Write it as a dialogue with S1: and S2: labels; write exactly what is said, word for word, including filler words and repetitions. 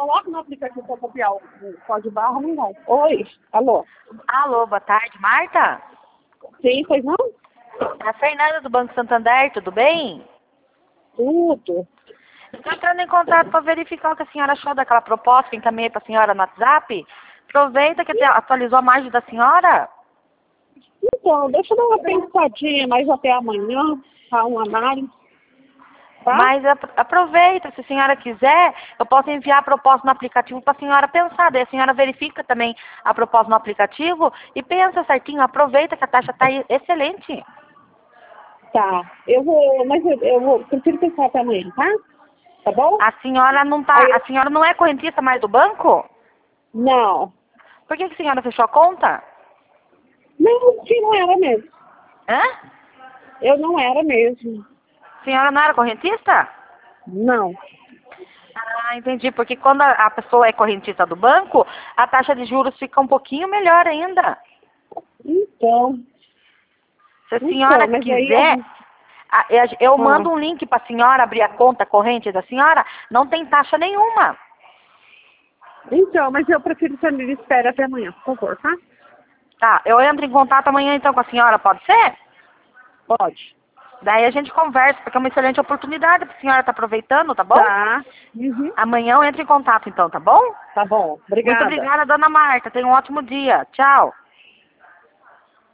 S1: coloca no aplicativo para copiar o o código de barra, não vai. Oi, alô?
S2: Alô, boa tarde, Marta?
S1: Sim, pois não?
S2: É a Fernanda do Banco Santander, tudo bem?
S1: Tudo.
S2: Estou entrando em contato para verificar o que a senhora achou daquela proposta que encaminhei para a senhora no WhatsApp. Aproveita que até atualizou a margem da senhora.
S1: Então, deixa eu dar uma pensadinha mais até amanhã, tá? Um análise, tá?
S2: Mas ap- aproveita, se a senhora quiser, eu posso enviar a proposta no aplicativo para a senhora pensar. Daí a senhora verifica também a proposta no aplicativo e pensa certinho, aproveita que a taxa está excelente.
S1: Tá. Eu vou, mas eu, eu vou, prefiro pensar até amanhã, tá? Tá bom?
S2: A senhora não tá,
S1: Aí eu-
S2: a senhora não é correntista mais do banco?
S1: Não.
S2: Por que, que a senhora fechou a conta?
S1: Não, que não era mesmo.
S2: Hã?
S1: Eu não era mesmo.
S2: A senhora não era correntista?
S1: Não.
S2: Ah, entendi. Porque quando a, a pessoa é correntista do banco, a taxa de juros fica um pouquinho melhor ainda.
S1: Então,
S2: Se a
S1: então,
S2: senhora
S1: mas aí
S2: quiser,
S1: eu...
S2: a- eu eu
S1: Ah,
S2: mando um link para a senhora abrir a conta corrente da senhora. Não tem taxa nenhuma.
S1: então, mas eu prefiro que ele espere até amanhã, por favor, tá?
S2: Tá, eu entro em contato amanhã então com a senhora, pode ser?
S1: Pode.
S2: Daí a gente conversa, porque é uma excelente oportunidade para a senhora estar aproveitando, tá bom?
S1: Tá. Uhum.
S2: Amanhã eu entro em contato então, tá bom?
S1: Tá bom.
S2: Muito
S1: Obrigada.
S2: obrigada, dona Marta. Tenha um ótimo dia. Tchau.